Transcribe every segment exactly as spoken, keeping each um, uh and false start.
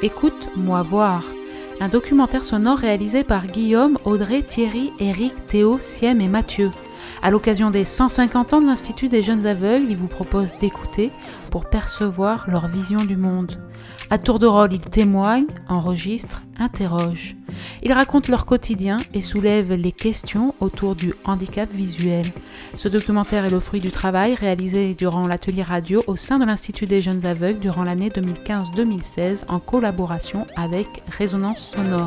Écoute-moi voir. Un documentaire sonore réalisé par Guillaume, Audrey, Thierry, Eric, Théo, Siem et Mathieu. À l'occasion des cent cinquante ans de l'Institut des jeunes aveugles, il vous propose d'écouter pour percevoir leur vision du monde. À tour de rôle, ils témoignent, enregistrent, interrogent. Ils racontent leur quotidien et soulèvent les questions autour du handicap visuel. Ce documentaire est le fruit du travail réalisé durant l'atelier radio au sein de l'Institut des jeunes aveugles durant l'année deux mille quinze deux mille seize en collaboration avec Résonance Sonore.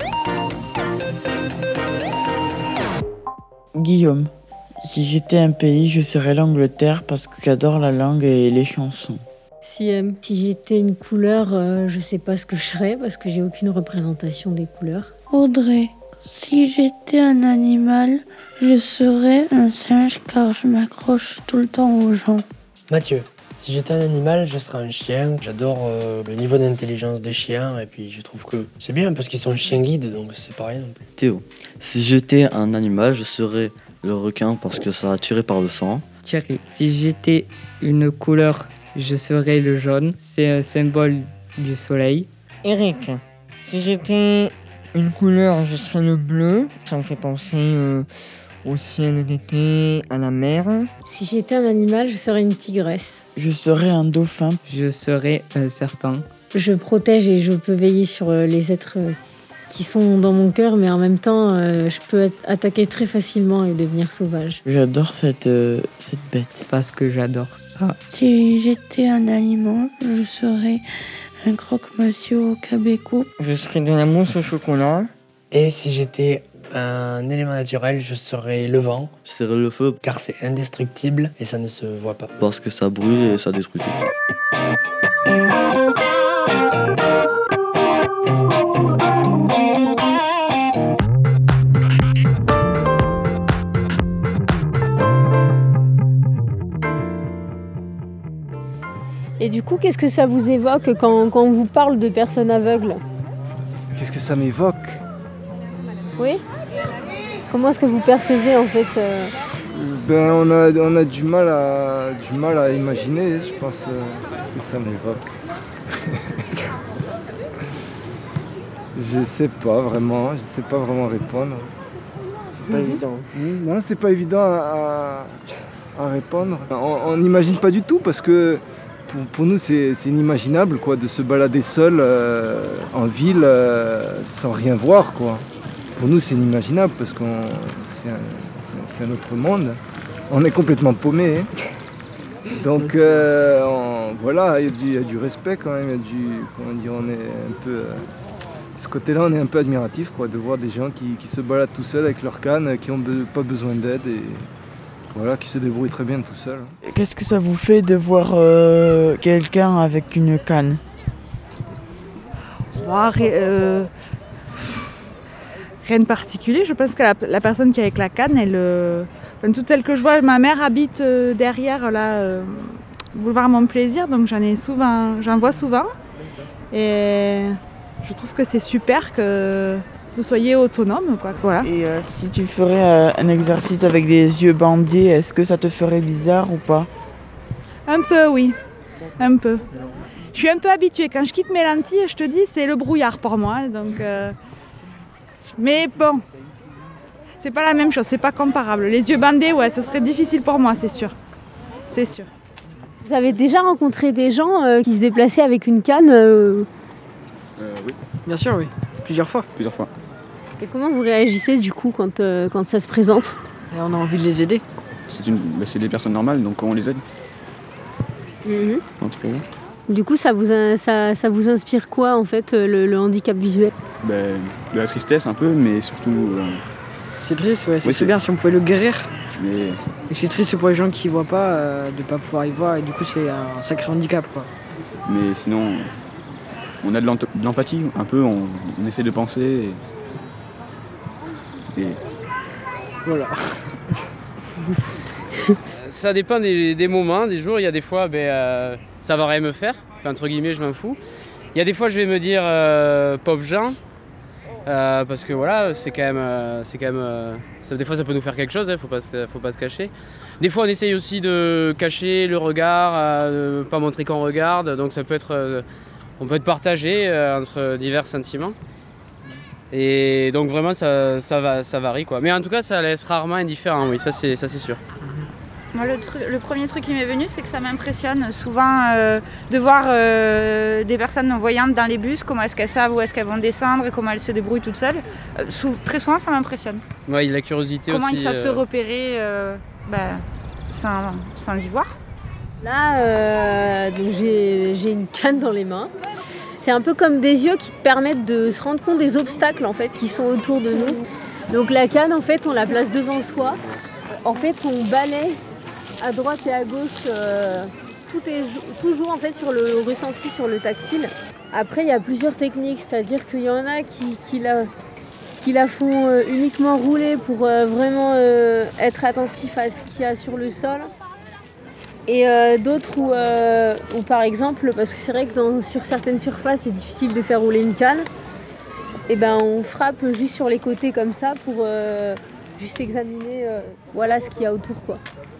Guillaume. Si j'étais un pays, je serais l'Angleterre parce que j'adore la langue et les chansons. Si, euh, si j'étais une couleur, euh, je sais pas ce que je serais parce que j'ai aucune représentation des couleurs. Audrey, si j'étais un animal, je serais un singe car je m'accroche tout le temps aux gens. Mathieu, si j'étais un animal, je serais un chien. J'adore euh, le niveau d'intelligence des chiens et puis je trouve que c'est bien parce qu'ils sont chiens guides donc c'est pas rien non plus. Théo, si j'étais un animal, je serais le requin parce que ça a tiré par le sang. Thierry, si j'étais une couleur, je serais le jaune. C'est un symbole du soleil. Eric, si j'étais une couleur, je serais le bleu. Ça me fait penser euh, au ciel d'été, à la mer. Si j'étais un animal, je serais une tigresse. Je serais un dauphin. Je serais un serpent. Je protège et je peux veiller sur les êtres qui sont dans mon cœur, mais en même temps, euh, je peux être attaquer très facilement et devenir sauvage. J'adore cette, euh, cette bête. Parce que j'adore ça. Si j'étais un aliment, je serais un croque-monsieur au Québécois. Je serais de la mousse au chocolat. Et si j'étais un élément naturel, je serais le vent. Je serais le feu. Car c'est indestructible et ça ne se voit pas. Parce que ça brûle et ça détruit tout. Et du coup, qu'est-ce que ça vous évoque quand, quand on vous parle de personnes aveugles ? Qu'est-ce que ça m'évoque ? Oui ? Comment est-ce que vous percevez en fait euh... Ben on a, on a du mal à, du mal à imaginer, je pense, euh, ce que ça m'évoque. Je sais pas vraiment, je sais pas vraiment répondre. C'est pas mmh. évident. Non, c'est pas évident à, à répondre. On n'imagine pas du tout parce que Pour, pour nous, c'est, c'est inimaginable quoi, de se balader seul euh, en ville euh, sans rien voir. Quoi. Pour nous, c'est inimaginable parce que c'est, c'est, c'est un autre monde. On est complètement paumé. Hein. Donc euh, on, voilà, il y, y a du respect quand même. Y a du, comment dire, on est un peu, euh, de ce côté-là, on est un peu admiratif quoi, de voir des gens qui, qui se baladent tout seuls avec leur canne, qui n'ont be- pas besoin d'aide. Et, Voilà, qui se débrouille très bien tout seul. Qu'est-ce que ça vous fait de voir euh, quelqu'un avec une canne ? Wow, euh, Rien de particulier. Je pense que la, la personne qui est avec la canne, elle, euh, enfin, toutes celles que je vois, ma mère habite euh, derrière, là, euh, boulevard Mon Plaisir, donc j'en ai souvent, j'en vois souvent. Et je trouve que c'est super que vous soyez autonome, quoi. Voilà. Et euh, si tu ferais euh, un exercice avec des yeux bandés, est-ce que ça te ferait bizarre ou pas ? Un peu, oui. Un peu. Je suis un peu habituée. Quand je quitte mes lentilles, je te dis, c'est le brouillard pour moi. Donc, euh... Mais bon, c'est pas la même chose, c'est pas comparable. Les yeux bandés, ouais, ce serait difficile pour moi, c'est sûr. C'est sûr. Vous avez déjà rencontré des gens euh, qui se déplaçaient avec une canne euh... Euh, oui. Bien sûr, oui. Plusieurs fois. Plusieurs fois. Et comment vous réagissez du coup quand, euh, quand ça se présente ? Et on a envie de les aider. C'est, une, bah, c'est des personnes normales, donc on les aide. Mmh. Un petit peu. Du coup, ça vous, ça, ça vous inspire quoi en fait, le, le handicap visuel ? Ben, de la tristesse un peu, mais surtout... Euh... C'est triste, ouais. C'est, oui, c'est c'est bien si on pouvait le guérir. Mais... Et c'est triste pour les gens qui ne voient pas, euh, de ne pas pouvoir y voir, et du coup c'est un sacré handicap, quoi. Mais sinon, on a de, l'ent- de l'empathie, un peu, on, on essaie de penser. Et... et... Voilà. Ça dépend des, des moments, des jours. Il y a des fois, ben, euh, ça va rien me faire. Enfin, entre guillemets, je m'en fous. Il y a des fois, je vais me dire, euh, pauvres gens. Euh, parce que voilà, c'est quand même, euh, c'est quand même euh, ça, des fois ça peut nous faire quelque chose, hein, faut pas, faut pas se cacher. Des fois on essaye aussi de cacher le regard, euh, de pas montrer qu'on regarde, donc ça peut être euh, on peut être partagé euh, entre divers sentiments. Et donc vraiment ça, ça, va, ça varie quoi. Mais en tout cas ça laisse rarement indifférent, oui, ça c'est, ça c'est sûr. Moi, le, tru- le premier truc qui m'est venu, c'est que ça m'impressionne souvent euh, de voir euh, des personnes non-voyantes dans les bus, comment est-ce qu'elles savent où est-ce qu'elles vont descendre et comment elles se débrouillent toutes seules. Euh, sou- très souvent, ça m'impressionne. Oui, la curiosité comment aussi. Comment ils savent euh... se repérer euh, bah, sans, sans y voir. Là, euh, donc j'ai, j'ai une canne dans les mains. C'est un peu comme des yeux qui te permettent de se rendre compte des obstacles en fait, qui sont autour de nous. Donc la canne, en fait, on la place devant soi. En fait, on balaie à droite et à gauche, euh, tout est toujours en fait sur le ressenti, sur le tactile. Après, il y a plusieurs techniques, c'est-à-dire qu'il y en a qui, qui, la, qui la font euh, uniquement rouler pour euh, vraiment euh, être attentif à ce qu'il y a sur le sol. Et euh, d'autres où, euh, où, par exemple, parce que c'est vrai que dans, sur certaines surfaces, c'est difficile de faire rouler une canne, et ben on frappe juste sur les côtés comme ça pour euh, juste examiner euh, voilà, ce qu'il y a autour, quoi.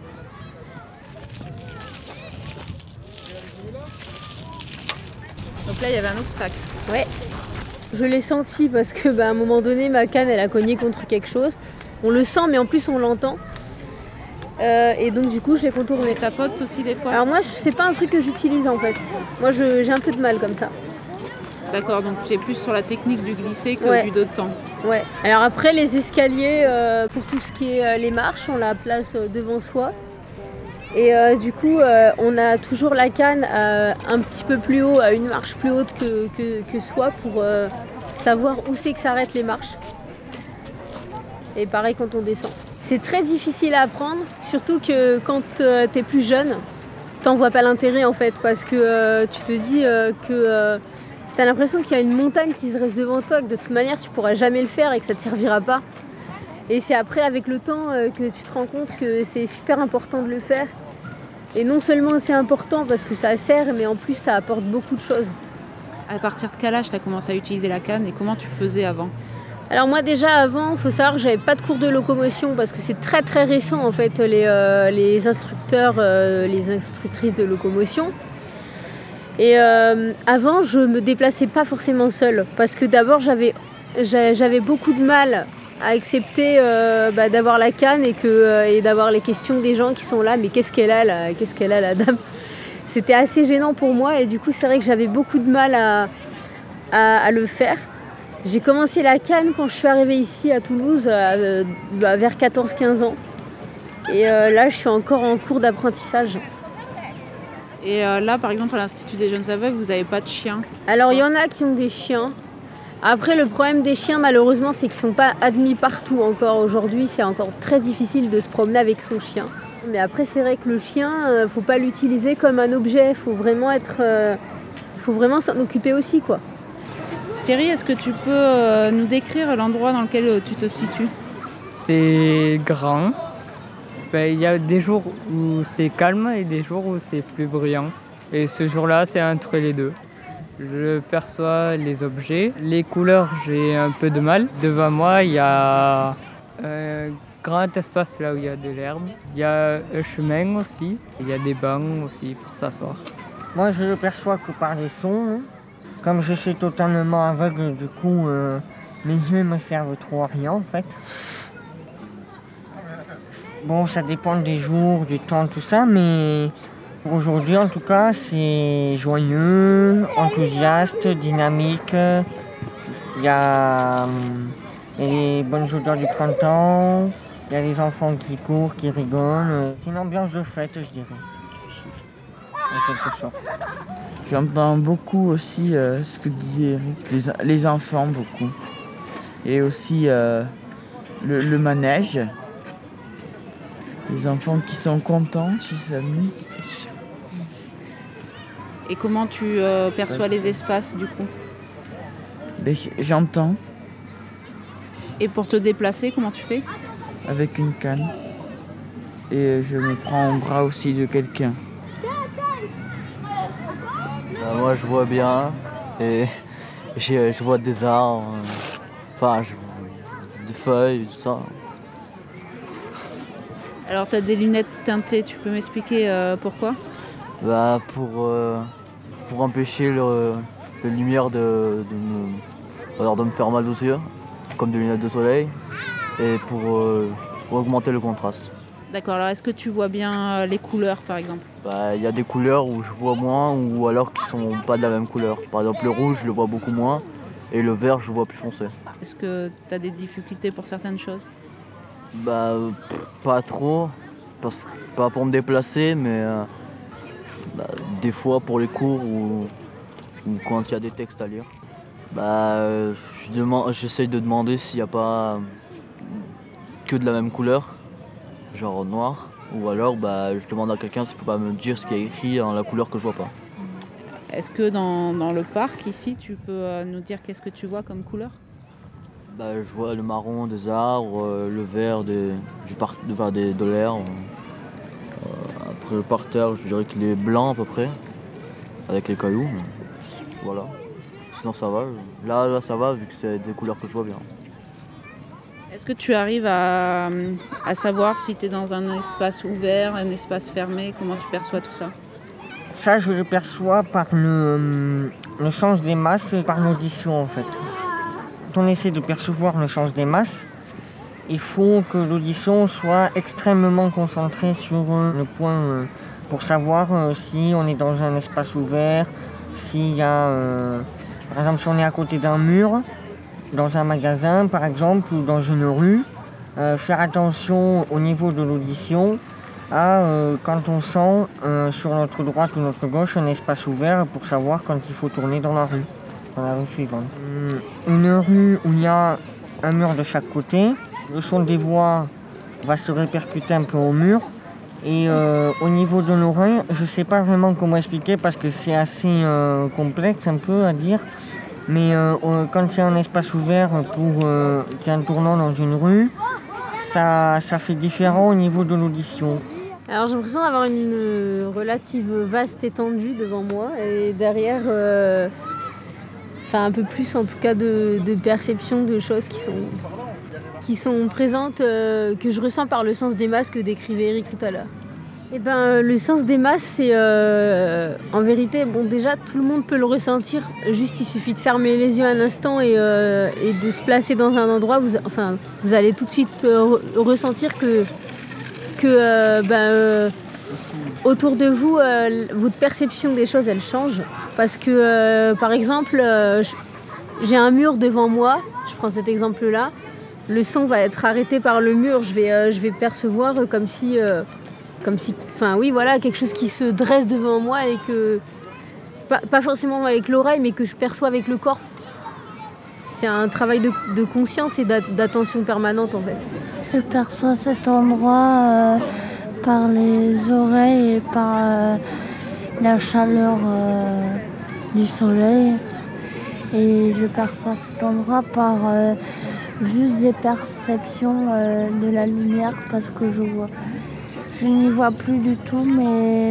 Donc là, il y avait un obstacle. Ouais. Je l'ai senti parce que, bah, à un moment donné, ma canne, elle a cogné contre quelque chose. On le sent, mais en plus, on l'entend. Euh, et donc, du coup, je l'ai contourné. Tu tapotes aussi des fois? Alors moi, c'est pas un truc que j'utilise en fait. Moi, je, j'ai un peu de mal comme ça. D'accord, donc tu es plus sur la technique du glisser que ouais. du dos de temps. Ouais. Alors après, les escaliers, euh, pour tout ce qui est euh, les marches, on la place euh, devant soi. Et euh, du coup, euh, on a toujours la canne euh, un petit peu plus haut, à une marche plus haute que, que, que soi pour euh, savoir où c'est que s'arrêtent les marches. Et pareil quand on descend. C'est très difficile à apprendre, surtout que quand euh, t'es plus jeune, t'en vois pas l'intérêt en fait, parce que euh, tu te dis euh, que euh, t'as l'impression qu'il y a une montagne qui se reste devant toi, que de toute manière tu pourras jamais le faire et que ça te servira pas. Et c'est après, avec le temps, euh, que tu te rends compte que c'est super important de le faire. Et non seulement c'est important parce que ça sert, mais en plus ça apporte beaucoup de choses. À partir de quel âge tu as commencé à utiliser la canne et comment tu faisais avant? Alors moi déjà avant, il faut savoir que j'avais pas de cours de locomotion parce que c'est très très récent en fait les, euh, les instructeurs, euh, les instructrices de locomotion. Et euh, avant je me déplaçais pas forcément seule parce que d'abord j'avais, j'avais beaucoup de mal à accepter euh, bah, d'avoir la canne et, que, euh, et d'avoir les questions des gens qui sont là, mais qu'est-ce qu'elle a là, qu'est-ce qu'elle a la dame. C'était assez gênant pour moi et du coup c'est vrai que j'avais beaucoup de mal à, à, à le faire. J'ai commencé la canne quand je suis arrivée ici à Toulouse euh, bah, vers quatorze quinze ans. Et euh, là je suis encore en cours d'apprentissage. Et euh, là par exemple à l'Institut des Jeunes Aveugles, vous n'avez pas de chien? Alors il y en a qui ont des chiens. Après, le problème des chiens, malheureusement, c'est qu'ils ne sont pas admis partout encore aujourd'hui. C'est encore très difficile de se promener avec son chien. Mais après, c'est vrai que le chien, il euh, ne faut pas l'utiliser comme un objet. Il faut vraiment être, euh, faut vraiment s'en occuper aussi, quoi. Thierry, est-ce que tu peux euh, nous décrire l'endroit dans lequel euh, tu te situes? C'est grand. Ben, il y a des jours où c'est calme et des jours où c'est plus bruyant. Et ce jour-là, c'est entre les deux. Je perçois les objets. Les couleurs, j'ai un peu de mal. Devant moi, il y a un grand espace là où il y a de l'herbe. Il y a un chemin aussi. Il y a des bancs aussi pour s'asseoir. Moi, je ne perçois que par les sons. Comme je suis totalement aveugle, du coup, euh, mes yeux me servent trop à rien en fait. Bon, ça dépend des jours, du temps, tout ça, mais aujourd'hui, en tout cas, c'est joyeux, enthousiaste, dynamique. Il y a les bonnes odeurs du printemps, il y a les enfants qui courent, qui rigolent. C'est une ambiance de fête, je dirais, en quelque sorte. J'entends beaucoup aussi euh, ce que disait Eric, les, les enfants beaucoup. Et aussi euh, le, le manège. Les enfants qui sont contents, qui s'amusent. Et comment tu euh, perçois les espaces du coup? Ben, j'entends. Et pour te déplacer, comment tu fais? Avec une canne. Et je me prends au bras aussi de quelqu'un. Ben, moi je vois bien et je, je vois des arbres, enfin je vois des feuilles, tout ça. Alors tu as des lunettes teintées, tu peux m'expliquer euh, pourquoi? Bah, pour, euh, pour empêcher le, les lumières de, de, me, alors de me faire mal aux yeux, comme des lunettes de soleil, et pour, euh, pour augmenter le contraste. D'accord, alors est-ce que tu vois bien les couleurs par exemple? Bah, y a des couleurs où je vois moins ou alors qui sont pas de la même couleur. Par exemple le rouge je le vois beaucoup moins et le vert je le vois plus foncé. Est-ce que tu as des difficultés pour certaines choses? Bah pff, pas trop, parce, pas pour me déplacer mais euh, bah, des fois pour les cours ou, ou quand il y a des textes à lire. Bah, euh, je demande, j'essaye de demander s'il n'y a pas que de la même couleur, genre noir. Ou alors bah, je demande à quelqu'un s'il peut pas me dire ce qui est écrit en la couleur que je vois pas. Est-ce que dans, dans le parc ici, tu peux euh, nous dire qu'est-ce que tu vois comme couleur? Bah, je vois le marron des arbres, euh, le vert des, du par, de, des, de l'air. Euh, après le parterre, je dirais qu'il est blanc à peu près, avec les cailloux. Voilà. Sinon ça va. Là, là ça va vu que c'est des couleurs que je vois bien. Est-ce que tu arrives à, à savoir si tu es dans un espace ouvert, un espace fermé? Comment tu perçois tout ça? Ça, je le perçois par le, le sens des masses et par l'audition en fait. Quand on essaie de percevoir le sens des masses, il faut que l'audition soit extrêmement concentrée sur le point pour savoir si on est dans un espace ouvert, s'il y a, euh, par exemple, si on est à côté d'un mur, dans un magasin par exemple ou dans une rue, euh, faire attention au niveau de l'audition à euh, quand on sent euh, sur notre droite ou notre gauche un espace ouvert pour savoir quand il faut tourner dans la rue, dans la rue suivante. Une rue où il y a un mur de chaque côté, le son des voix va se répercuter un peu au mur et euh, au niveau de l'oreille, je ne sais pas vraiment comment expliquer parce que c'est assez euh, complexe un peu à dire. Mais euh, quand il y a un espace ouvert pour euh, qu'il y a un tournant dans une rue, ça, ça fait différent au niveau de l'audition. Alors j'ai l'impression d'avoir une relative vaste étendue devant moi et derrière, euh, enfin un peu plus en tout cas de, de perception de choses qui sont, qui sont présentes, euh, que je ressens par le sens des masses que décrivait Eric tout à l'heure. Eh ben, le sens des masses, c'est euh, en vérité, bon déjà tout le monde peut le ressentir, juste il suffit de fermer les yeux un instant et, euh, et de se placer dans un endroit, vous, enfin, vous allez tout de suite euh, ressentir que, que euh, ben, euh, autour de vous, euh, votre perception des choses, elle change. Parce que euh, par exemple, euh, j'ai un mur devant moi, je prends cet exemple-là, le son va être arrêté par le mur, je vais, euh, je vais percevoir comme si... Euh, Comme si, enfin oui, voilà, quelque chose qui se dresse devant moi et que, pas, pas forcément avec l'oreille, mais que je perçois avec le corps. C'est un travail de, de conscience et d'attention permanente en fait. Je perçois cet endroit euh, par les oreilles et par euh, la chaleur euh, du soleil. Et je perçois cet endroit par euh, juste des perceptions euh, de la lumière parce que je vois. Je n'y vois plus du tout, mais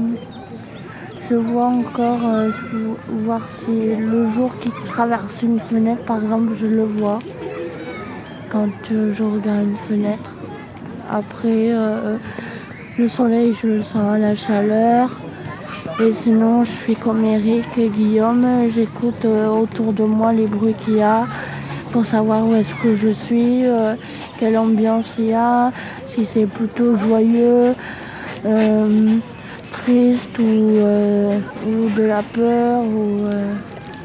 je vois encore euh, voir si le jour qui traverse une fenêtre, par exemple, je le vois quand euh, je regarde une fenêtre. Après, euh, le soleil, je le sens, la chaleur. Et sinon, je suis comme Eric et Guillaume, j'écoute euh, autour de moi les bruits qu'il y a pour savoir où est-ce que je suis, euh, quelle ambiance il y a. Si c'est plutôt joyeux, euh, triste ou, euh, ou de la peur. Ou, euh...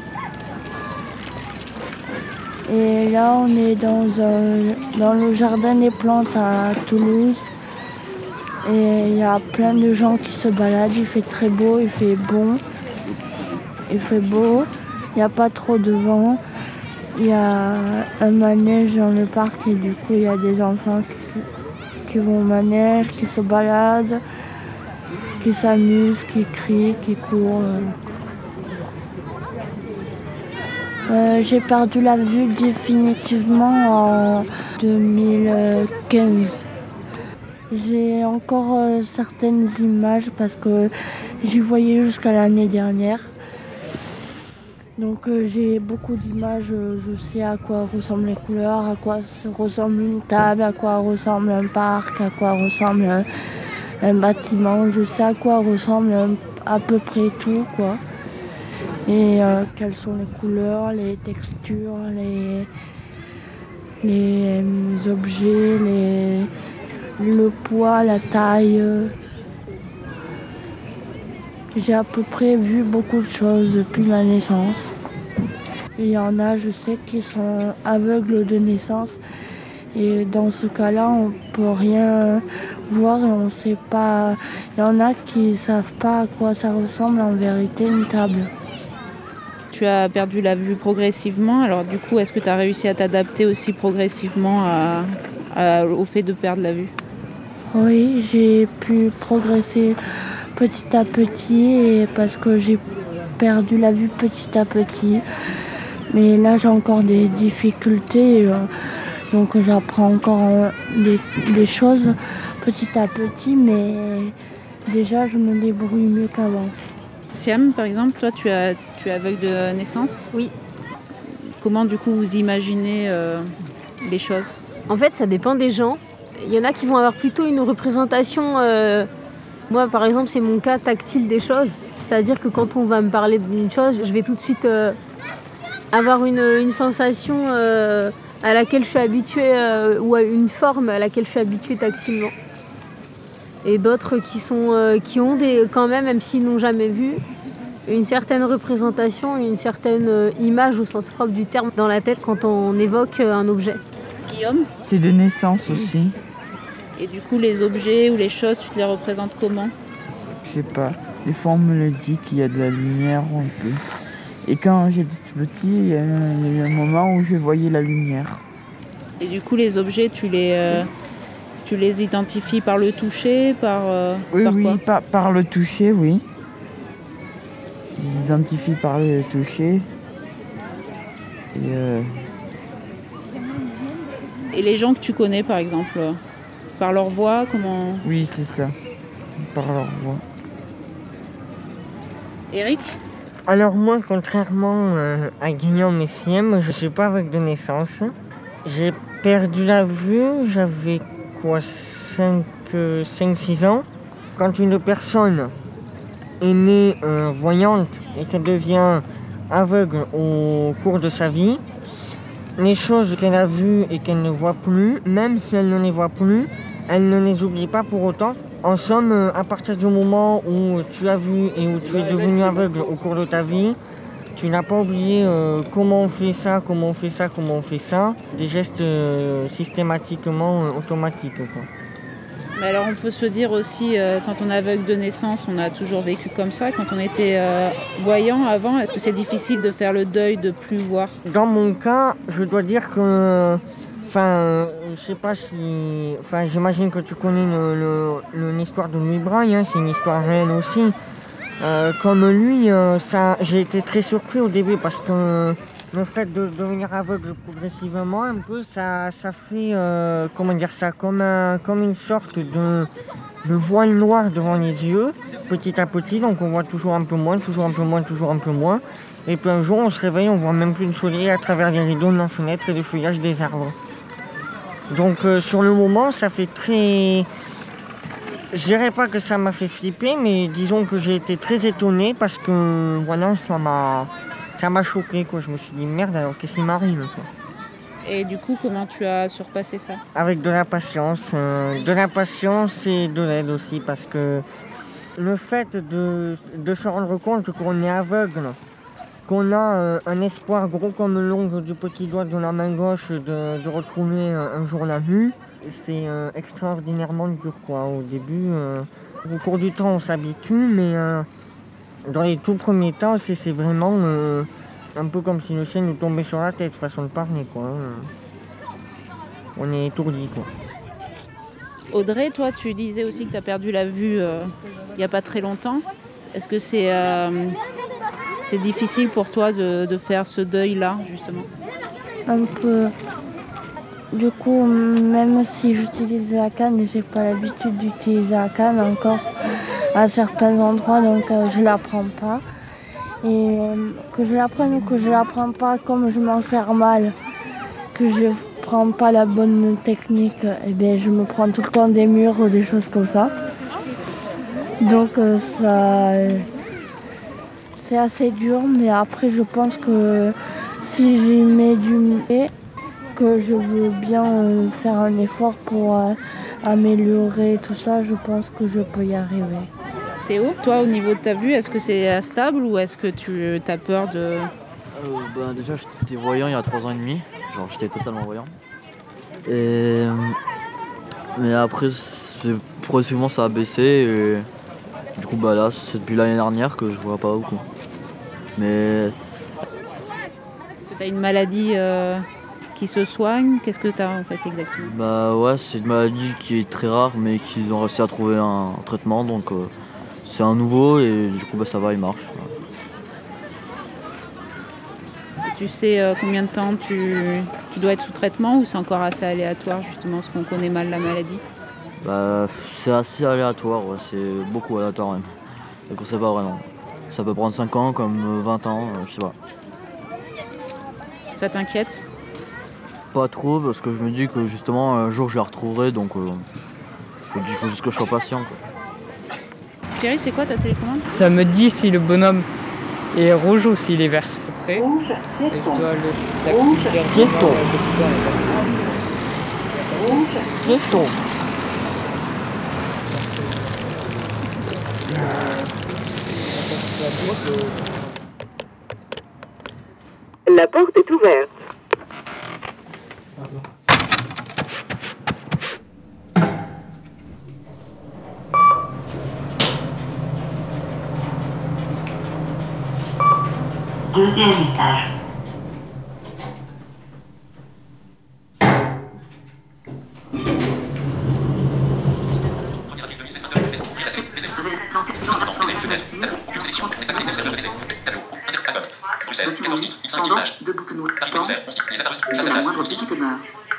Et là, on est dans, un, dans le jardin des plantes à Toulouse. Et il y a plein de gens qui se baladent. Il fait très beau, il fait bon, il fait beau. Il n'y a pas trop de vent. Il y a un manège dans le parc et du coup, il y a des enfants qui se... qui vont au manège, qui se baladent, qui s'amusent, qui crient, qui courent. Euh, j'ai perdu la vue définitivement en deux mille quinze. J'ai encore euh, certaines images parce que j'y voyais jusqu'à l'année dernière. Donc euh, j'ai beaucoup d'images, je sais à quoi ressemblent les couleurs, à quoi ressemble une table, à quoi ressemble un parc, à quoi ressemble un, un bâtiment. Je sais à quoi ressemble un, à peu près tout, quoi. et euh, quelles sont les couleurs, les textures, les, les euh, objets, les, le poids, la taille. J'ai à peu près vu beaucoup de choses depuis ma naissance. Il y en a, je sais, qui sont aveugles de naissance. Et dans ce cas-là, on ne peut rien voir et on ne sait pas. Il y en a qui ne savent pas à quoi ça ressemble en vérité une table. Tu as perdu la vue progressivement, alors du coup, est-ce que tu as réussi à t'adapter aussi progressivement à, à, au fait de perdre la vue? Oui, j'ai pu progresser petit à petit et parce que j'ai perdu la vue petit à petit. Mais là, j'ai encore des difficultés. Euh, Donc j'apprends encore des, des choses petit à petit, mais déjà je me débrouille mieux qu'avant. Siam, par exemple, toi tu, as, tu es aveugle de naissance? Oui. Comment du coup vous imaginez euh, les choses? En fait, ça dépend des gens. Il y en a qui vont avoir plutôt une représentation, euh, moi par exemple c'est mon cas, tactile des choses. C'est-à-dire que quand on va me parler d'une chose, je vais tout de suite euh, avoir une, une sensation... Euh, à laquelle je suis habituée, euh, ou à une forme à laquelle je suis habituée tactilement. Et d'autres qui, sont, euh, qui ont des, quand même, même s'ils n'ont jamais vu, une certaine représentation, une certaine euh, image au sens propre du terme dans la tête quand on évoque euh, un objet. Guillaume? C'est de naissance aussi. Et du coup, les objets ou les choses, tu te les représentes comment? Je sais pas. Des fois, on me le dit qu'il y a de la lumière un peu. Et quand j'étais petit, il y a eu un moment où je voyais la lumière. Et du coup, les objets, tu les, euh, tu les identifies par le toucher, par, euh, oui, par oui, quoi? par, par le toucher, oui. Je les identifie par le toucher. Et, euh... Et les gens que tu connais, par exemple, par leur voix, comment... Oui, c'est ça. Par leur voix. Eric? Alors moi, contrairement euh, à Guillaume et Siem, je ne suis pas aveugle de naissance. J'ai perdu la vue, j'avais quoi, cinq six ans. Quand une personne est née euh, voyante et qu'elle devient aveugle au cours de sa vie, les choses qu'elle a vues et qu'elle ne voit plus, même si elle ne les voit plus, elle ne les oublie pas pour autant. En somme, à partir du moment où tu as vu et où tu es devenu aveugle au cours de ta vie, tu n'as pas oublié euh, comment on fait ça, comment on fait ça, comment on fait ça. Des gestes euh, systématiquement euh, automatiques, quoi. Mais alors on peut se dire aussi, euh, quand on est aveugle de naissance, on a toujours vécu comme ça. Quand on était euh, voyant avant, est-ce que c'est difficile de faire le deuil de plus voir? Dans mon cas, je dois dire que... Enfin, je sais pas si... Enfin, j'imagine que tu connais l'histoire de Louis Braille, hein, c'est une histoire réelle aussi. Euh, comme lui, euh, ça, j'ai été très surpris au début parce que le fait de devenir aveugle progressivement, un peu, ça, ça fait, euh, comment dire ça, comme, un, comme une sorte de, de voile noir devant les yeux, petit à petit, donc on voit toujours un peu moins, toujours un peu moins, toujours un peu moins. Et puis un jour, on se réveille, on voit même plus le soleil à travers les rideaux de la fenêtre et le feuillage des arbres. Donc euh, sur le moment, ça fait très... Je dirais pas que ça m'a fait flipper, mais disons que j'ai été très étonné parce que voilà, ça m'a ça m'a choqué, quoi. Je me suis dit merde, alors qu'est-ce qui m'arrive, quoi. Et du coup, comment tu as surpassé ça? Avec de la patience, euh, de la patience et de l'aide aussi, parce que le fait de, de se rendre compte qu'on est aveugle, qu'on a euh, un espoir gros comme l'ongle du petit doigt de la main gauche de, de retrouver un, un jour la vue, c'est euh, extraordinairement dur, quoi. Au début, euh, au cours du temps, on s'habitue, mais euh, dans les tout premiers temps, c'est, c'est vraiment euh, un peu comme si le ciel nous tombait sur la tête, façon de parler, quoi. On est étourdi, quoi. Audrey, toi, tu disais aussi que tu as perdu la vue euh, il n'y a pas très longtemps. Est-ce que c'est, euh, c'est difficile pour toi de, de faire ce deuil-là, justement? Un peu. Du coup, même si j'utilise la canne, j'ai pas l'habitude d'utiliser la canne encore à certains endroits, donc euh, je la prends pas. Et euh, que je la prenne ou que je la prends pas, comme je m'en sers mal, que je prends pas la bonne technique, et bien je me prends tout le temps des murs ou des choses comme ça. Donc euh, ça, c'est assez dur, mais après je pense que si j'y mets du mets, que je veux bien euh, faire un effort pour euh, améliorer tout ça, je pense que je peux y arriver. Théo, toi au niveau de ta vue, est-ce que c'est stable ou est-ce que tu as peur de... Euh, bah, déjà j'étais voyant il y a trois ans et demi, genre j'étais totalement voyant. Et... Mais après c'est... progressivement ça a baissé et du coup bah là c'est depuis l'année dernière que je vois pas beaucoup. Mais... Tu as une maladie euh, qui se soigne, qu'est-ce que tu as en fait exactement? Bah ouais, c'est une maladie qui est très rare mais qu'ils ont réussi à trouver un traitement donc euh, c'est un nouveau et du coup bah ça va, il marche. Tu sais euh, combien de temps tu, tu dois être sous traitement ou c'est encore assez aléatoire justement parce qu'on connaît mal la maladie? Bah c'est assez aléatoire, ouais, c'est beaucoup aléatoire même. Donc on sait pas vraiment. Ça peut prendre cinq ans comme vingt ans, euh, je sais pas. Ça t'inquiète? Pas trop parce que je me dis que justement un jour je la retrouverai donc euh, il faut juste que je sois patient quoi. Thierry, c'est quoi ta télécommande? Ça me dit si le bonhomme est rouge ou s'il est vert. Après, rouge, et je dois le Rouge, piéton. Rouge, piéton. La porte est ouverte. Deuxième étage. De bouquins noirs. La moindre petite demeure.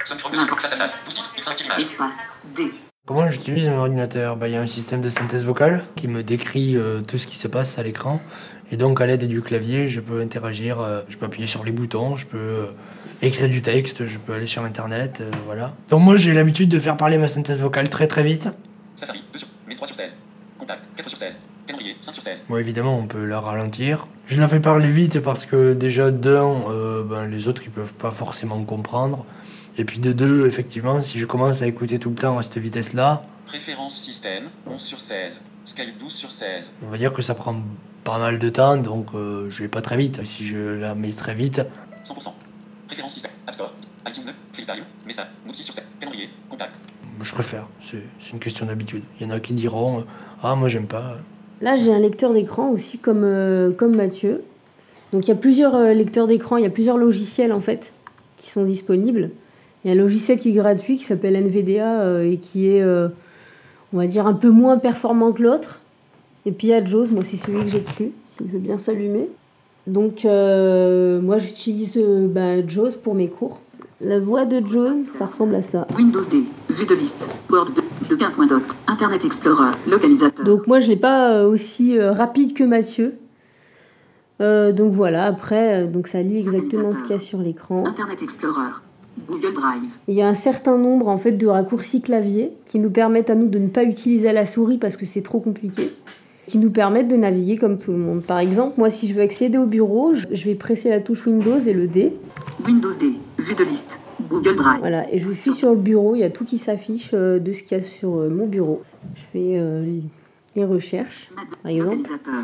Espace D. Comment j'utilise mon ordinateur? Bah, y a un système de synthèse vocale qui me décrit euh, tout ce qui se passe à l'écran. Et donc à l'aide du clavier, je peux interagir, euh, je peux appuyer sur les boutons, je peux euh, écrire du texte, je peux aller sur internet, euh, voilà. Donc moi j'ai l'habitude de faire parler ma synthèse vocale très très vite. Safari, deux sur, mais trois sur seize. Contact, quatre sur seize. Calendrier, cinq sur seize. Bon évidemment on peut la ralentir. Je la fais parler vite parce que déjà d'un, euh, ben, les autres ils peuvent pas forcément comprendre. Et puis de deux, effectivement, si je commence à écouter tout le temps à cette vitesse-là... Préférence système, onze sur seize. Skype, douze sur seize. On va dire que ça prend pas mal de temps, donc euh, je vais pas très vite. Si je la mets très vite... cent pour cent. Préférence système, App Store, iTunes neuf, FaceTime, Message, Note six sur sept, calendrier, contact. Je préfère, c'est une question d'habitude. Il y en a qui diront « Ah, moi j'aime pas ». Là, j'ai un lecteur d'écran aussi comme, euh, comme Mathieu. Donc il y a plusieurs euh, lecteurs d'écran, il y a plusieurs logiciels en fait qui sont disponibles. Il y a un logiciel qui est gratuit qui s'appelle N V D A euh, et qui est, euh, on va dire, un peu moins performant que l'autre. Et puis il y a Jaws, moi c'est celui que j'ai dessus, s'il veut bien s'allumer. Donc euh, moi j'utilise euh, bah, Jaws pour mes cours. La voix de Jaws, ça ressemble à ça. Windows D, vue de liste, Word de K.doc, Internet Explorer, localisateur. Donc moi je l'ai pas euh, aussi euh, rapide que Mathieu. Euh, donc voilà, après, euh, donc ça lit exactement ce qu'il y a sur l'écran. Internet Explorer. Google Drive. Il y a un certain nombre en fait de raccourcis clavier qui nous permettent à nous de ne pas utiliser la souris parce que c'est trop compliqué, qui nous permettent de naviguer comme tout le monde. Par exemple, moi si je veux accéder au bureau, je vais presser la touche Windows et le D. Windows D, vue de liste, Google Drive. Voilà, et je suis sur le bureau, il y a tout qui s'affiche euh, de ce qu'il y a sur euh, mon bureau. Je fais euh, les recherches, par exemple. Localisateur.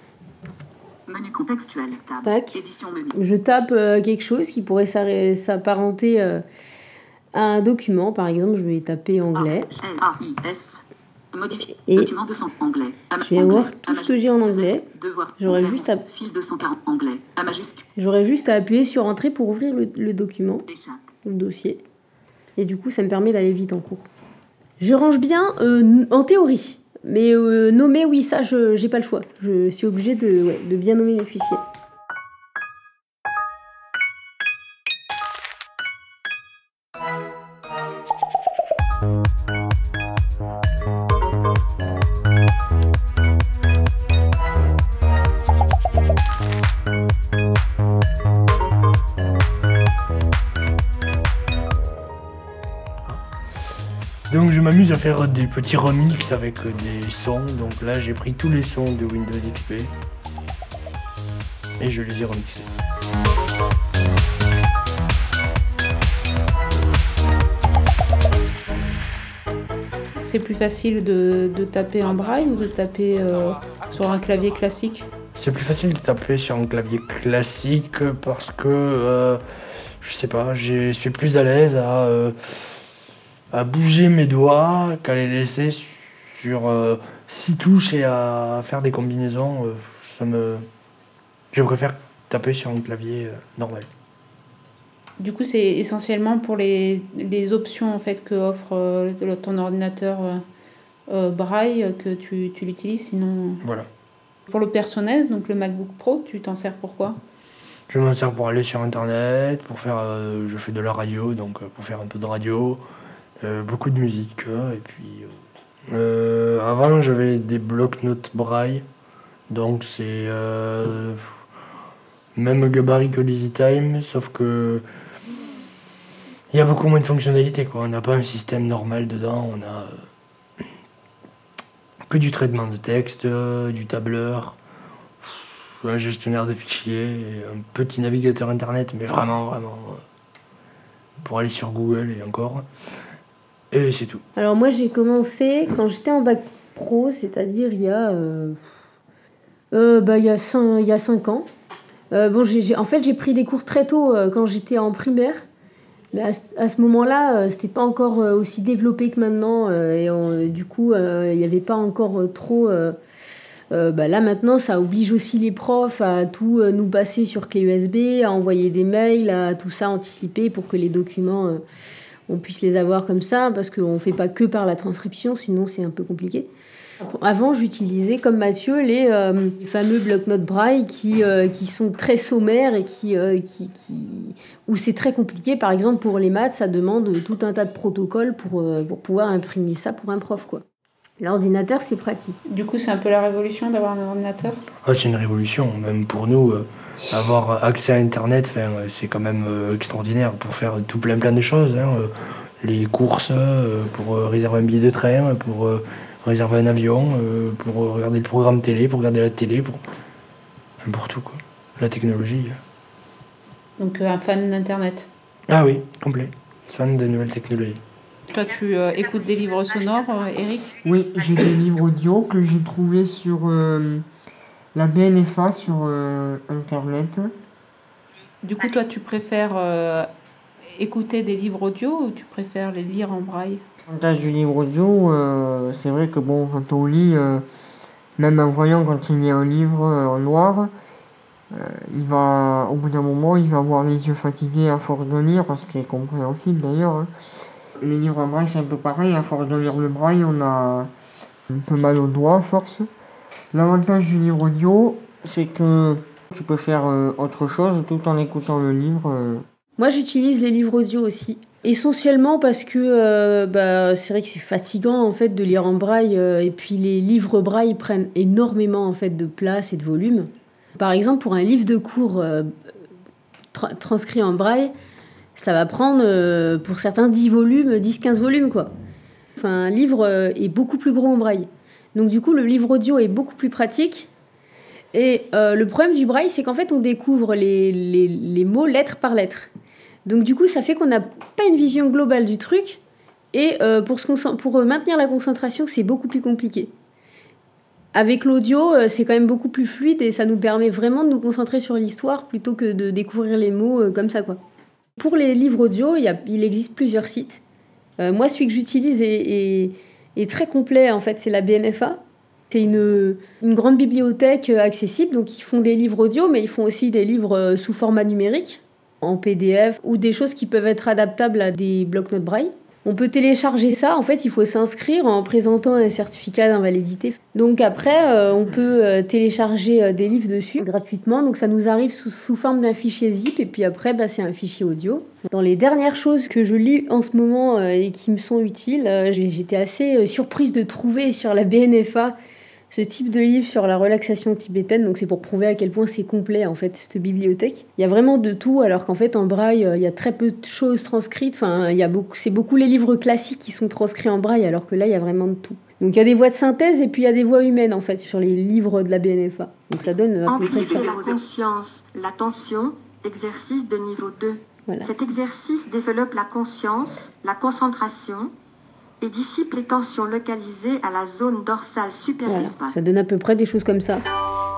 Menu contextuel. Tab. Tac. Édition menu. Je tape euh, quelque chose qui pourrait s'apparenter euh, à un document. Par exemple, je vais taper anglais. A I S. Modifier. Et document deux cents anglais. Je vais voir tout ce que j'ai en anglais. J'aurais juste à... Fil deux cent quarante anglais. A majuscule. J'aurais juste à appuyer sur entrée pour ouvrir le, le document, le dossier. Et du coup, ça me permet d'aller vite en cours. Je range bien euh, en théorie. Mais euh, nommer, oui, ça, je j'ai pas le choix. Je suis obligée de, ouais, de bien nommer mes fichiers. Donc je m'amuse à faire des petits remix avec des sons. Donc là j'ai pris tous les sons de Windows X P. et je les ai remixés. C'est plus facile de, de taper en braille ou de taper euh, sur un clavier classique? C'est plus facile de taper sur un clavier classique parce que, euh, je sais pas, je suis plus à l'aise à, euh, à bouger mes doigts qu'à les laisser sur euh, six touches et à faire des combinaisons. Euh, ça me... Je préfère taper sur un clavier euh, normal. Du coup, c'est essentiellement pour les, les options en fait, que offre euh, ton ordinateur euh, euh, braille que tu, tu l'utilises, sinon... Voilà. Pour le personnel, donc le MacBook Pro, tu t'en sers pour quoi? Je m'en sers pour aller sur Internet, pour faire... Euh, je fais de la radio, donc euh, pour faire un peu de radio, euh, beaucoup de musique, euh, et puis... Euh, avant, j'avais des blocs-notes braille, donc c'est... Euh, même gabarit que l'EasyTime, sauf que... Il y a beaucoup moins de fonctionnalités, quoi. On n'a pas un système normal dedans, on a euh, que du traitement de texte, euh, du tableur, un gestionnaire de fichiers, et un petit navigateur internet, mais vraiment, vraiment, euh, pour aller sur Google et encore. Et c'est tout. Alors moi j'ai commencé quand j'étais en bac pro, c'est-à-dire il y a, euh, euh, bah, il y a cinq, il y a cinq ans. Euh, bon, j'ai, j'ai, en fait j'ai pris des cours très tôt euh, quand j'étais en primaire. Mais à ce, à ce moment-là, euh, c'était pas encore euh, aussi développé que maintenant. Euh, et on, du coup, il euh, n'y avait pas encore euh, trop... Euh, euh, bah là, maintenant, ça oblige aussi les profs à tout euh, nous passer sur clé U S B, à envoyer des mails, à tout ça anticiper pour que les documents, euh, on puisse les avoir comme ça, parce qu'on ne fait pas que par la transcription, sinon c'est un peu compliqué. Avant, j'utilisais, comme Mathieu, les, euh, les fameux bloc-notes braille qui, euh, qui sont très sommaires et qui, euh, qui, qui, où c'est très compliqué. Par exemple, pour les maths, ça demande tout un tas de protocoles pour, euh, pour pouvoir imprimer ça pour un prof, quoi. L'ordinateur, c'est pratique. Du coup, c'est un peu la révolution d'avoir un ordinateur? Ah, c'est une révolution, même pour nous. Euh, avoir accès à Internet, euh, c'est quand même euh, extraordinaire pour faire tout plein plein de choses. Hein, euh, les courses, euh, pour euh, réserver un billet de train, pour... Euh, réserver un avion, euh, pour regarder le programme télé, pour regarder la télé, pour, pour tout, quoi. La technologie. Donc euh, un fan d'Internet? Ah oui, complet. Fan de nouvelles technologies. Toi, tu euh, écoutes des livres sonores, euh, Eric? Oui, j'ai des livres audio que j'ai trouvés sur euh, la B N F A sur euh, Internet. Du coup, toi, tu préfères euh, écouter des livres audio ou tu préfères les lire en braille? L'avantage du livre audio, euh, c'est vrai que bon, quand on lit, euh, même un voyant, quand il lit un livre euh, en noir, euh, il va, au bout d'un moment, il va avoir les yeux fatigués à force de lire, ce qui est compréhensible d'ailleurs. Hein. Les livres en braille, c'est un peu pareil, à force de lire le braille, on a un peu mal aux doigts à force. L'avantage du livre audio, c'est que tu peux faire euh, autre chose tout en écoutant le livre. Euh. Moi, j'utilise les livres audio aussi. Essentiellement parce que euh, bah, c'est vrai que c'est fatigant en fait de lire en braille euh, et puis les livres braille prennent énormément en fait de place et de volume. Par exemple, pour un livre de cours euh, tra- transcrit en braille, ça va prendre euh, pour certains dix volumes, dix à quinze volumes quoi. Enfin, un livre euh, est beaucoup plus gros en braille. Donc du coup, le livre audio est beaucoup plus pratique. Et euh, le problème du braille, c'est qu'en fait, on découvre les, les, les mots lettre par lettre. Donc du coup, ça fait qu'on n'a pas une vision globale du truc. Et euh, pour, se concent- pour maintenir la concentration, c'est beaucoup plus compliqué. Avec l'audio, euh, c'est quand même beaucoup plus fluide et ça nous permet vraiment de nous concentrer sur l'histoire plutôt que de découvrir les mots euh, comme ça, quoi. Pour les livres audio, il, y a, il existe plusieurs sites. Euh, moi, celui que j'utilise est, est, est très complet, en fait, c'est la B N F A. C'est une, une grande bibliothèque accessible, donc ils font des livres audio, mais ils font aussi des livres sous format numérique, en P D F, ou des choses qui peuvent être adaptables à des blocs-notes braille. On peut télécharger ça, en fait, il faut s'inscrire en présentant un certificat d'invalidité. Donc après, euh, on peut euh, télécharger euh, des livres dessus gratuitement, donc ça nous arrive sous, sous forme d'un fichier zip, et puis après, bah, c'est un fichier audio. Dans les dernières choses que je lis en ce moment euh, et qui me sont utiles, euh, j'ai, j'étais assez euh, surprise de trouver sur la B N F A ce type de livre sur la relaxation tibétaine, donc c'est pour prouver à quel point c'est complet en fait cette bibliothèque. Il y a vraiment de tout, alors qu'en fait en braille il y a très peu de choses transcrites. Enfin, il y a beaucoup, c'est beaucoup les livres classiques qui sont transcrits en braille, alors que là il y a vraiment de tout. Donc il y a des voix de synthèse et puis il y a des voix humaines en fait sur les livres de la B N F A. Donc ça donne à peu près ça. Amplifier la conscience, l'attention, exercice de niveau deux. Voilà. Cet exercice développe la conscience, la concentration et dissipe les tensions localisées à la zone dorsale supérieure. Voilà. Ça donne à peu près des choses comme ça.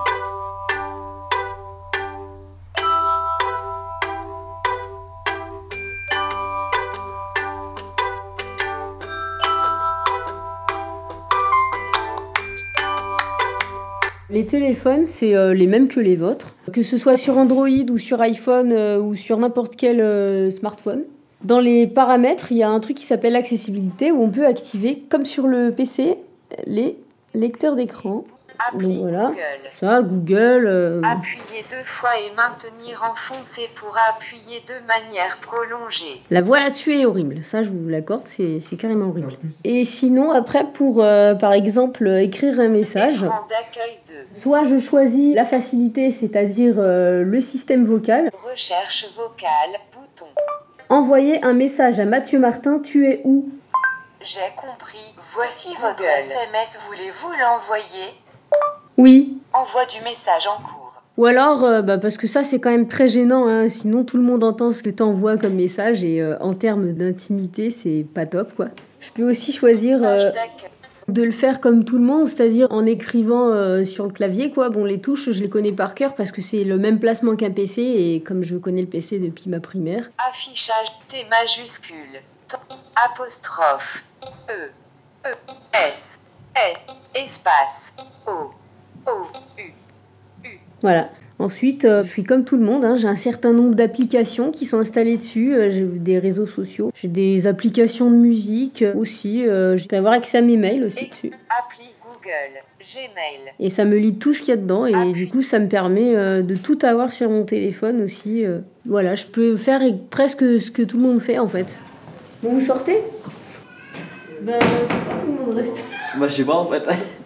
Les téléphones, c'est euh, les mêmes que les vôtres, que ce soit sur Android ou sur iPhone euh, ou sur n'importe quel euh, smartphone. Dans les paramètres, il y a un truc qui s'appelle l'accessibilité où on peut activer, comme sur le P C, les lecteurs d'écran. Donc voilà, Google. Ça, Google. Euh... Appuyer deux fois et maintenir enfoncé pour appuyer de manière prolongée. La voix là-dessus est horrible, ça je vous l'accorde, c'est, c'est carrément horrible. Et sinon, après, pour euh, par exemple écrire un message, de... soit je choisis la facilité, c'est-à-dire euh, le système vocal. Recherche vocale, bouton. Envoyer un message à Mathieu Martin, tu es où? J'ai compris. Voici votre S M S, voulez-vous l'envoyer? Oui. Envoie du message en cours. Ou alors, euh, bah, parce que ça c'est quand même très gênant, hein, sinon tout le monde entend ce que t'envoies comme message et euh, en termes d'intimité c'est pas top quoi. Je peux aussi choisir euh, de le faire comme tout le monde, c'est-à-dire en écrivant euh, sur le clavier quoi. Bon, les touches je les connais par cœur parce que c'est le même placement qu'un P C et comme je connais le P C depuis ma primaire. Affichage T majuscule, ton, apostrophe, E, E, S, E, espace, O. O, U, U. Voilà. Ensuite, euh, je suis comme tout le monde, hein, j'ai un certain nombre d'applications qui sont installées dessus, euh, j'ai des réseaux sociaux, j'ai des applications de musique euh, aussi, euh, je peux avoir accès à mes mails aussi et dessus. Appli Google, Gmail. Et ça me lit tout ce qu'il y a dedans et Appli. Du coup ça me permet euh, de tout avoir sur mon téléphone aussi. Euh, voilà, je peux faire presque ce que tout le monde fait en fait. Bon, vous sortez? Bah, pourquoi tout le monde reste? Bah, je sais pas en fait.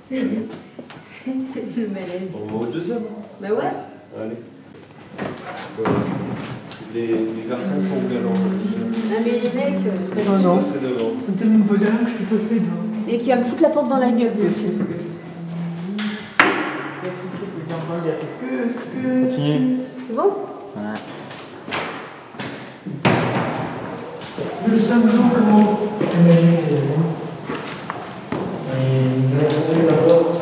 Le malaise. On va au deuxième. Bah ouais. Allez. Euh, les, les garçons sont galants. Ah mais les mecs, c'est pas non, non. C'est tellement pas galant que je suis passé devant. Et qui va me foutre la porte dans la gueule. Continue. C'est bon? Ouais. Le samedi, comment? Et la porte.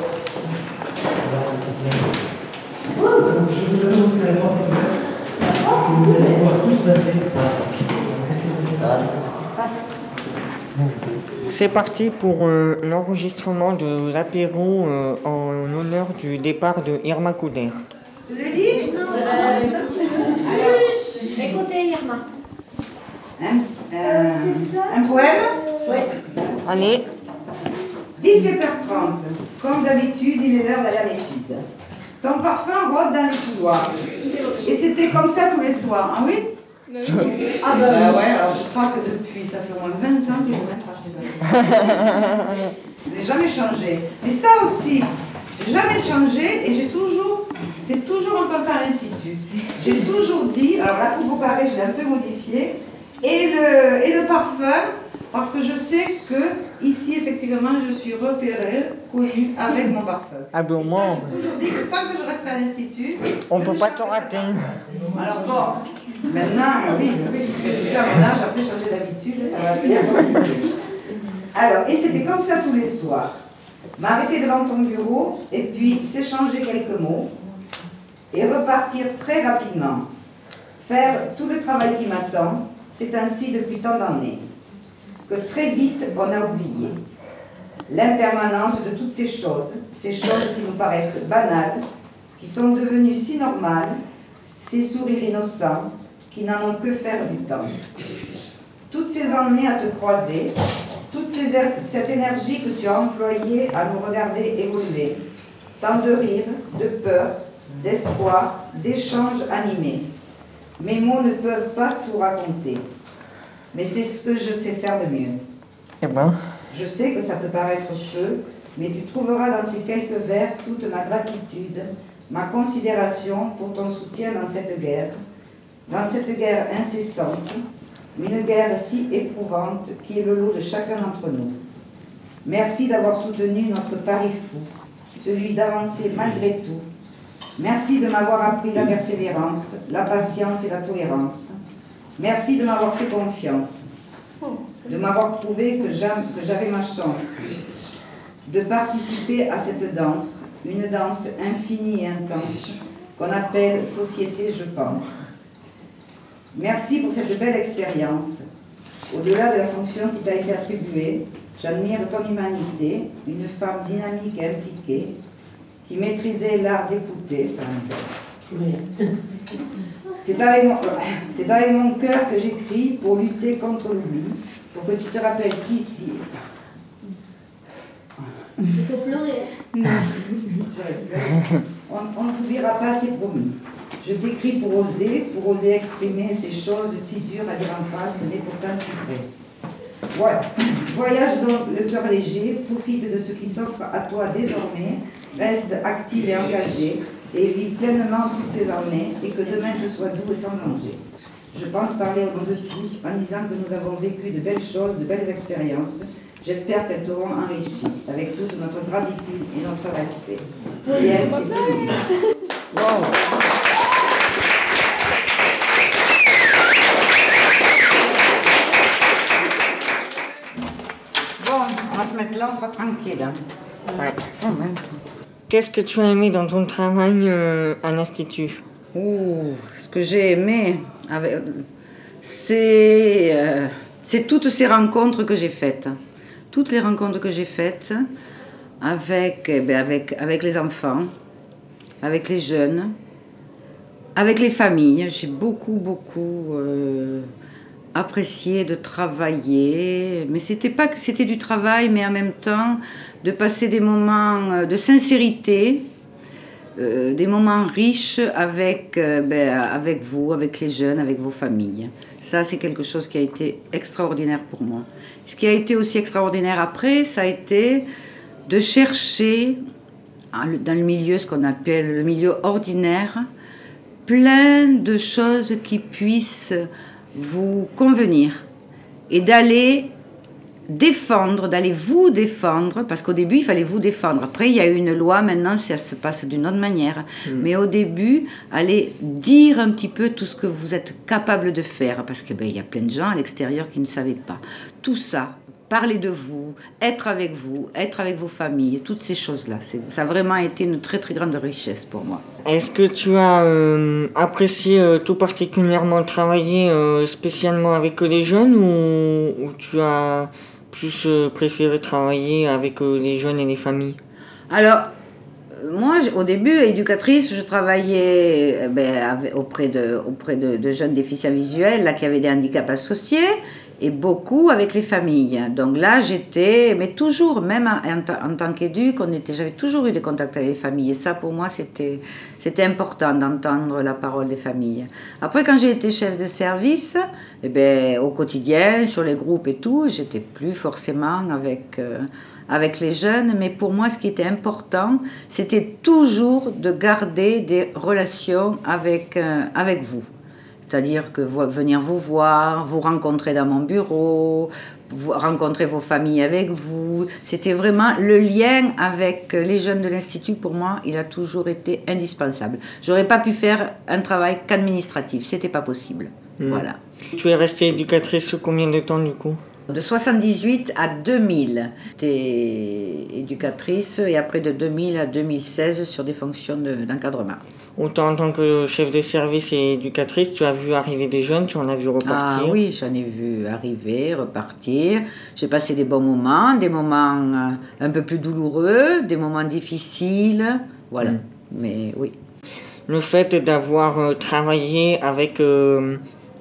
Je vous annonce que la porte est ouverte. Nous allons pouvoir tous passer. C'est parti pour euh, l'enregistrement de l'apéro euh, en l'honneur du départ de Irma Couder. Tu le lis? euh, Écoutez Irma. Un, euh, un poème? Oui. Allez. dix-sept heures trente. Comme d'habitude, il est l'heure d'aller à l'étude. Ton parfum rôde dans les couloirs. Et c'était comme ça tous les soirs, hein, oui? Ah bah, bah ouais, alors je crois que depuis, ça fait au moins vingt ans que je n'ai pas changé. Je n'ai jamais changé. Mais ça aussi, j'ai jamais changé et j'ai toujours, c'est toujours en pensant à l'institut. J'ai toujours dit, alors la coupe au carré, je l'ai un peu modifiée, et le, et le parfum, parce que je sais que ici, effectivement, je suis repérée, connue avec mon parfum. Ah ben au moins. J'ai toujours dit que tant que je resterai à l'institut, on ne peut pas te rater. Alors bon, maintenant, oui, oui, tu sais, à mon âge, après changer d'habitude, ça va bien. Alors, et c'était comme ça tous les soirs. M'arrêter devant ton bureau, et puis s'échanger quelques mots, et repartir très rapidement. Faire tout le travail qui m'attend, c'est ainsi depuis tant d'années. Que très vite on a oublié. L'impermanence de toutes ces choses, ces choses qui nous paraissent banales, qui sont devenues si normales, ces sourires innocents, qui n'en ont que faire du temps. Toutes ces années à te croiser, toute ces, cette énergie que tu as employée à nous regarder évoluer, tant de rire, de peur, d'espoir, d'échanges animés. Mes mots ne peuvent pas tout raconter. Mais c'est ce que je sais faire de mieux. Eh ben. Je sais que ça peut paraître peu, mais tu trouveras dans ces quelques vers toute ma gratitude, ma considération pour ton soutien dans cette guerre, dans cette guerre incessante, une guerre si éprouvante qui est le lot de chacun d'entre nous. Merci d'avoir soutenu notre pari fou, celui d'avancer malgré tout. Merci de m'avoir appris la persévérance, la patience et la tolérance. Merci de m'avoir fait confiance, de m'avoir prouvé que j'avais ma chance, de participer à cette danse, une danse infinie et intense, qu'on appelle société, je pense. Merci pour cette belle expérience. Au-delà de la fonction qui t'a été attribuée, j'admire ton humanité, une femme dynamique et impliquée, qui maîtrisait l'art d'écouter, ça m'intéresse. C'est avec, mon, c'est avec mon cœur que j'écris pour lutter contre l'oubli, pour que tu te rappelles qu'ici... Il faut pleurer. On ne t'oubliera pas, c'est promis. Je t'écris pour oser, pour oser exprimer ces choses si dures à dire en face, mais pourtant si vraies. Voilà. Voyage donc le cœur léger, profite de ce qui s'offre à toi désormais, reste active et engagée, et vis pleinement toutes ces années, et que demain te soit doux et sans danger. Je pense parler au nom de tous en disant que nous avons vécu de belles choses, de belles expériences. J'espère qu'elles t'auront enrichi, avec toute notre gratitude et notre respect. C'est elle qui est venue. Wow. On va se mettre là, on sera tranquille. Hein. Ouais. Oh, qu'est-ce que tu as aimé dans ton travail euh, à l'Institut? Ouh, ce que j'ai aimé, c'est euh, toutes ces rencontres que j'ai faites. Toutes les rencontres que j'ai faites avec, eh bien, avec, avec les enfants, avec les jeunes, avec les familles. J'ai beaucoup, beaucoup... Euh, apprécié de travailler, mais c'était pas que c'était du travail, mais en même temps de passer des moments de sincérité, euh, des moments riches avec, euh, ben, avec vous, avec les jeunes, avec vos familles. Ça, c'est quelque chose qui a été extraordinaire pour moi. Ce qui a été aussi extraordinaire après, ça a été de chercher dans le milieu, ce qu'on appelle le milieu ordinaire, plein de choses qui puissent vous convenir et d'aller défendre, d'aller vous défendre, parce qu'au début, il fallait vous défendre. Après, il y a eu une loi, maintenant, ça se passe d'une autre manière. Mmh. Mais au début, aller dire un petit peu tout ce que vous êtes capable de faire, parce qu'il ben, y a plein de gens à l'extérieur qui ne savaient pas. Tout ça, parler de vous, être avec vous, être avec vos familles, toutes ces choses-là, ça a vraiment été une très, très grande richesse pour moi. Est-ce que tu as euh, apprécié euh, tout particulièrement travailler euh, spécialement avec les jeunes ou, ou tu as plus euh, préféré travailler avec euh, les jeunes et les familles? Alors, moi, au début, éducatrice, je travaillais eh ben, avec, auprès, de, auprès de, de jeunes déficients visuels là, qui avaient des handicaps associés et beaucoup avec les familles. Donc là, j'étais, mais toujours, même en, en tant qu'éduc, j'avais toujours eu des contacts avec les familles. Et ça, pour moi, c'était, c'était important d'entendre la parole des familles. Après, quand j'ai été chef de service, eh ben, au quotidien, sur les groupes et tout, j'étais plus forcément avec... Euh, avec les jeunes, mais pour moi, ce qui était important, c'était toujours de garder des relations avec, euh, avec vous. C'est-à-dire que vous, venir vous voir, vous rencontrer dans mon bureau, vous, rencontrer vos familles avec vous. C'était vraiment le lien avec les jeunes de l'Institut, pour moi, il a toujours été indispensable. J'aurais pas pu faire un travail qu'administratif, c'était pas possible. Mmh. Voilà. Tu es restée éducatrice combien de temps, du coup ? De soixante-dix-huit à deux mille, j'étais éducatrice et après de deux mille à deux mille seize sur des fonctions de, d'encadrement. Autant en tant que chef de service et éducatrice, tu as vu arriver des jeunes, tu en as vu repartir? Ah oui, j'en ai vu arriver, repartir. J'ai passé des bons moments, des moments un peu plus douloureux, des moments difficiles, voilà. Mmh. Mais oui. Le fait d'avoir travaillé avec... Euh,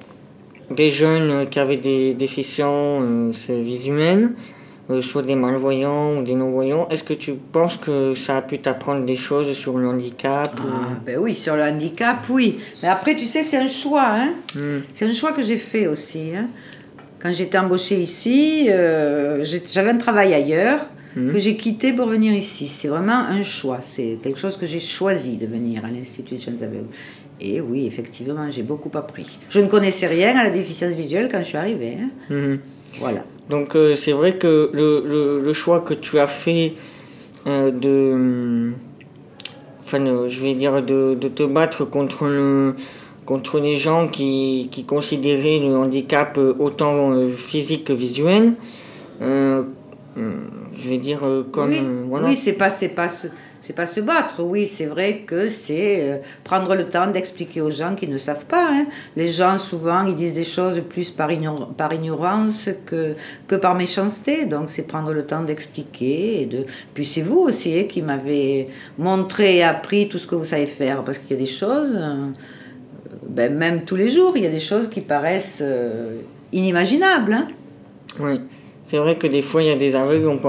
des jeunes qui avaient des déficiences euh, visuelles, euh, soit des malvoyants ou des non-voyants, est-ce que tu penses que ça a pu t'apprendre des choses sur le handicap? Ah, ou... ben oui, sur le handicap, oui. Mais après, tu sais, c'est un choix. Hein. Mm. C'est un choix que j'ai fait aussi. Hein. Quand j'étais embauchée ici, euh, j'avais un travail ailleurs mm. que j'ai quitté pour venir ici. C'est vraiment un choix. C'est quelque chose que j'ai choisi de venir à l'Institut des jeunes aveugles. Et oui, effectivement, j'ai beaucoup appris. Je ne connaissais rien à la déficience visuelle quand je suis arrivée. Hein. Mmh. Voilà. Donc euh, c'est vrai que le, le, le choix que tu as fait euh, de, enfin, euh, je vais dire de, de te battre contre le, contre les gens qui, qui considéraient le handicap autant euh, physique que visuel. Euh, je vais dire euh, comme oui, euh, voilà. Oui, c'est pas c'est pas se, c'est pas se battre. Oui, c'est vrai que c'est euh, prendre le temps d'expliquer aux gens qui ne savent pas. Hein. Les gens souvent ils disent des choses plus par, ignor par ignorance que que par méchanceté. Donc c'est prendre le temps d'expliquer et de. Puis c'est vous aussi hein, qui m'avez montré et appris tout ce que vous savez faire parce qu'il y a des choses. Euh, ben, même tous les jours, il y a des choses qui paraissent euh, inimaginables. Hein. Oui, c'est vrai que des fois il y a des aveugles. On